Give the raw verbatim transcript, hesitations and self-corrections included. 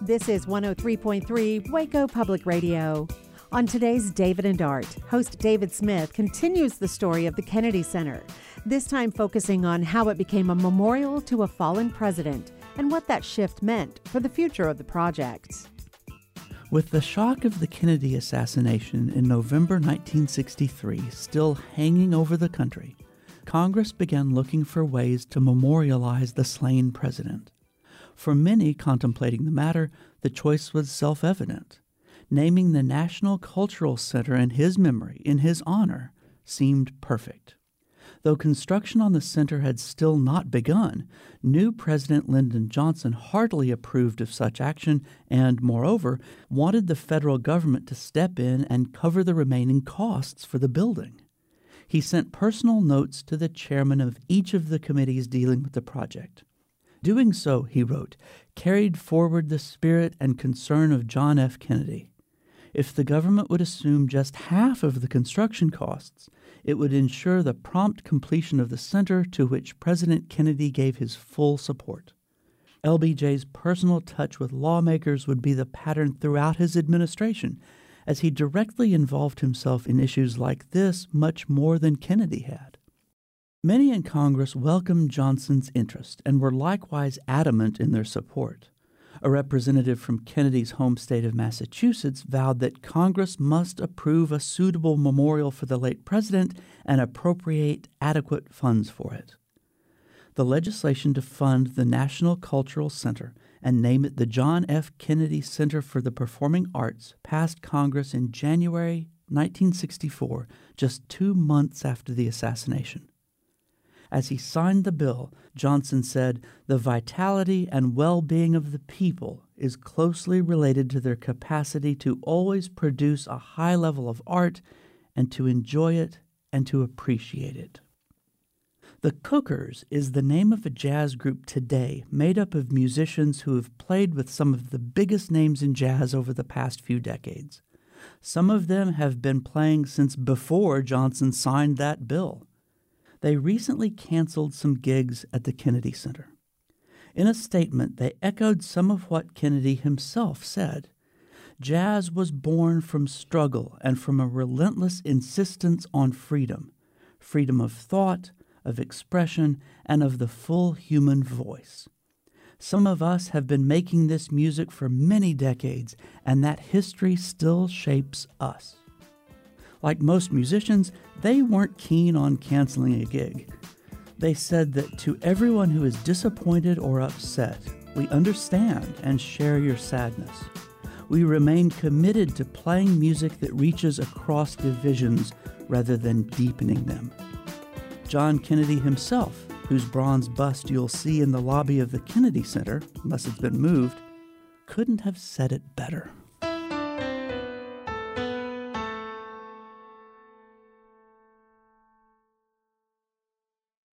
This is one oh three point three Waco Public Radio. On today's David and Art, host David Smith continues the story of the Kennedy Center, this time focusing on how it became a memorial to a fallen president and what that shift meant for the future of the project. With the shock of the Kennedy assassination in November nineteen sixty-three still hanging over the country, Congress began looking for ways to memorialize the slain president. For many contemplating the matter, the choice was self-evident. Naming the National Cultural Center in his memory, in his honor, seemed perfect. Though construction on the center had still not begun, new President Lyndon Johnson heartily approved of such action and, moreover, wanted the federal government to step in and cover the remaining costs for the building. He sent personal notes to the chairman of each of the committees dealing with the project. Doing so, he wrote, carried forward the spirit and concern of John F. Kennedy. If the government would assume just half of the construction costs, it would ensure the prompt completion of the center to which President Kennedy gave his full support. L B J's personal touch with lawmakers would be the pattern throughout his administration, as he directly involved himself in issues like this much more than Kennedy had. Many in Congress welcomed Johnson's interest and were likewise adamant in their support. A representative from Kennedy's home state of Massachusetts vowed that Congress must approve a suitable memorial for the late president and appropriate adequate funds for it. The legislation to fund the National Cultural Center and name it the John F. Kennedy Center for the Performing Arts passed Congress in January nineteen sixty-four, just two months after the assassination. As he signed the bill, Johnson said, "The vitality and well-being of the people is closely related to their capacity to always produce a high level of art and to enjoy it and to appreciate it." The Cookers is the name of a jazz group today made up of musicians who have played with some of the biggest names in jazz over the past few decades. Some of them have been playing since before Johnson signed that bill. They recently canceled some gigs at the Kennedy Center. In a statement, they echoed some of what Kennedy himself said. Jazz was born from struggle and from a relentless insistence on freedom, freedom of thought, of expression, and of the full human voice. Some of us have been making this music for many decades, and that history still shapes us. Like most musicians, they weren't keen on canceling a gig. They said that to everyone who is disappointed or upset, we understand and share your sadness. We remain committed to playing music that reaches across divisions rather than deepening them. John Kennedy himself, whose bronze bust you'll see in the lobby of the Kennedy Center, unless it's been moved, couldn't have said it better.